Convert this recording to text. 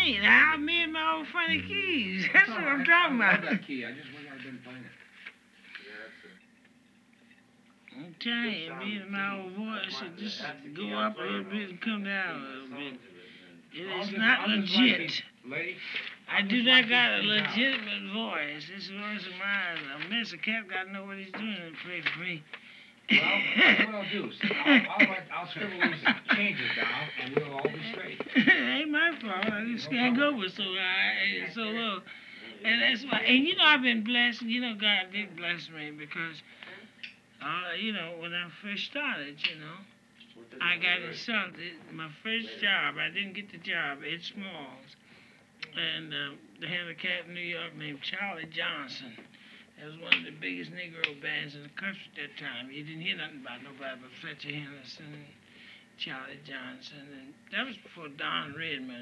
ain't. I made my own funny keys. That's what I'm talking about. I love that key. I just wish I didn't find it. I'm telling you, me and my old voice should just go up a little bit and come down a little bit. It is not legit. I do not got a legitimate voice. This voice of mine, a Mr. Cat got to know what he's doing to pray for me. Well, that's what I'll do. I'll scribble these changes down, and we'll all be straight. It ain't my fault. I just can't go with so high and so low. And that's why, and I've been blessed. God did bless me because, when I first started, I got insulted. My first job, I didn't get the job at Smalls. And they had a cat in New York named Charlie Johnson. That was one of the biggest Negro bands in the country at that time. You didn't hear nothing about nobody but Fletcher Henderson and Charlie Johnson. And that was before Don Redman.